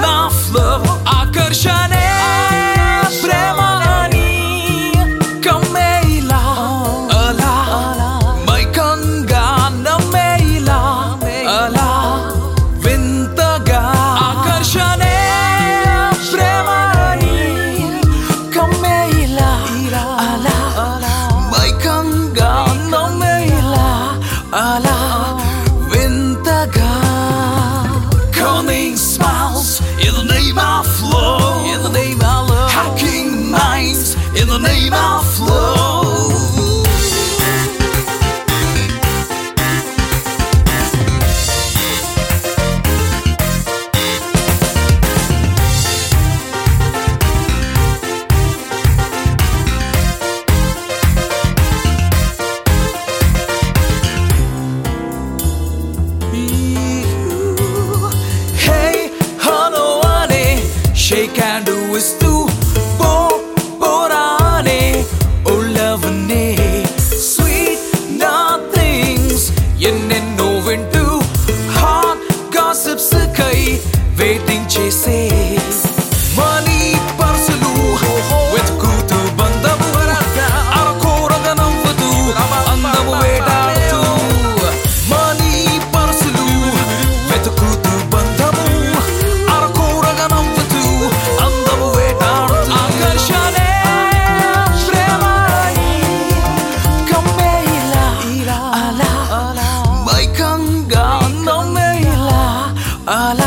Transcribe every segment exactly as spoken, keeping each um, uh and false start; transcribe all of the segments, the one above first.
of love ఆకర్షణే ప్రేమ అని కమ్మేలా అలా మైకంగా నమ్మేలా అలా వింతగా ఆకర్షణే ప్రేమ అని కమ్మేలా అలా మైకంగా నమ్మేలా అలా వింతగా cunning smiles in the name of love, in the name of love, hacking minds in the name of love. Shake and do is to bo borane oh love ne sweet nothings yenne no into hot gossips kai waiting chase money parcelu with kutu bandamu arakoraga navadu andamu vedadu money parcelu with kutu bandamu arakoraga navadu అందము వేటాడుతూ ఆకర్షణే ప్రేమ అని కమ్మేలా అలా మైకంగా నమ్మేలా అలా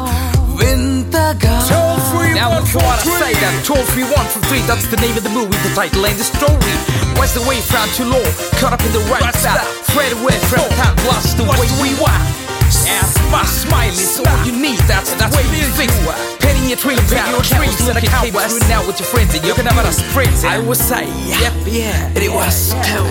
వింతగా Now before I say that, two, three, one, two, three, that's the name of the movie, the title and the story. Where's the way from too low? Caught up in the right side, straight away from the time, lost the way we want. And my smile is all you need, that's that's way you think. Penny your dreams, penny your dreams, and I can't wait through now with your friends, and you can have us friends. I would say, yep, yeah, it was too.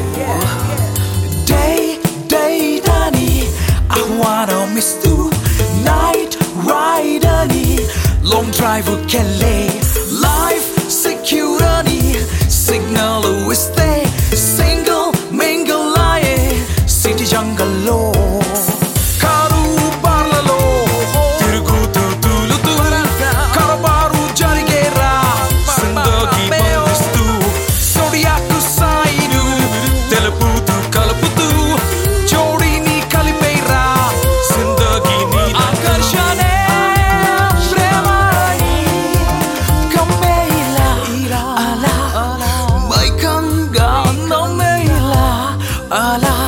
Day, day, Danny, I wanna miss you. Night, ride, Danny, long drive, Kelly, life, security, signal, who stay, single, mingle, lie, city jungle, low. Allah